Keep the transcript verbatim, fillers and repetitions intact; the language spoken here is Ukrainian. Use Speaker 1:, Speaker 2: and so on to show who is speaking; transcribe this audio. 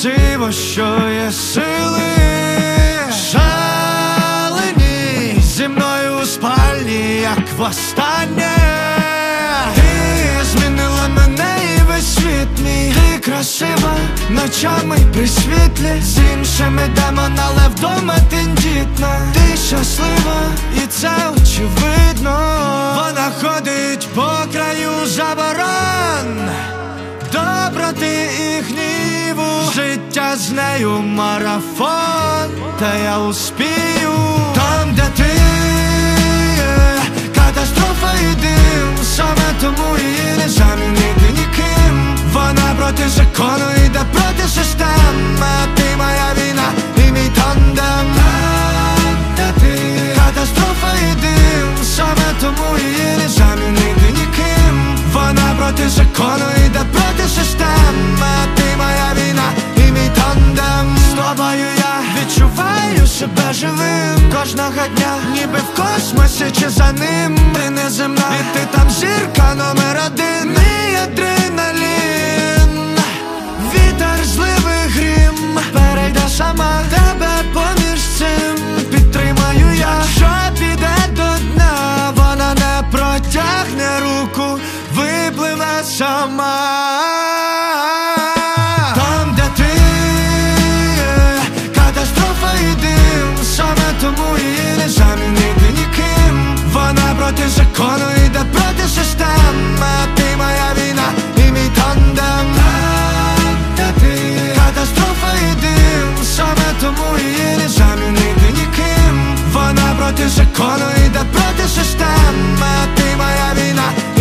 Speaker 1: красиво, що є сили. Шалені зі мною у спальні, як востаннє. Ти змінила мене і весь світ мій. Ти красива ночами при світлі, з іншими демон, але вдома тендітна. Ти щаслива, і це очевидно. Вона ходить по краю заборон, доброти і гніву. Життя з нею марафон, та я успію. Там, де ти є, катастрофа і дим. Саме тому її не замінити ніким. Вона проти закону, йде проти систем. А ти моя війна і мій тандем. Там, де ти є, катастрофа і дим. Саме тому її не замінити ніким. Вона проти закону, йде проти систем. А ти моя війна і мій тандем. З тобою я відчуваю себе живим кожного дня, ніби в космосі чи за ним. Ти неземна, і ти там зірка номер один. Мій адреналін, вітер, зливи, грім. Перейде сама тебе поміж цим. Підтримаю я, що піде до дна. Вона не протягне руку, випливе сама. Там, де ти є, катастрофа і дим. Саме тому її не замінити ніким. Вона проти закону, йде проти систем. А ти моя війна і мій тандем. Там, де ти є, катастрофа і дим. Саме тому її не замінити ніким. Вона проти закону, йде проти систем. А ти моя війна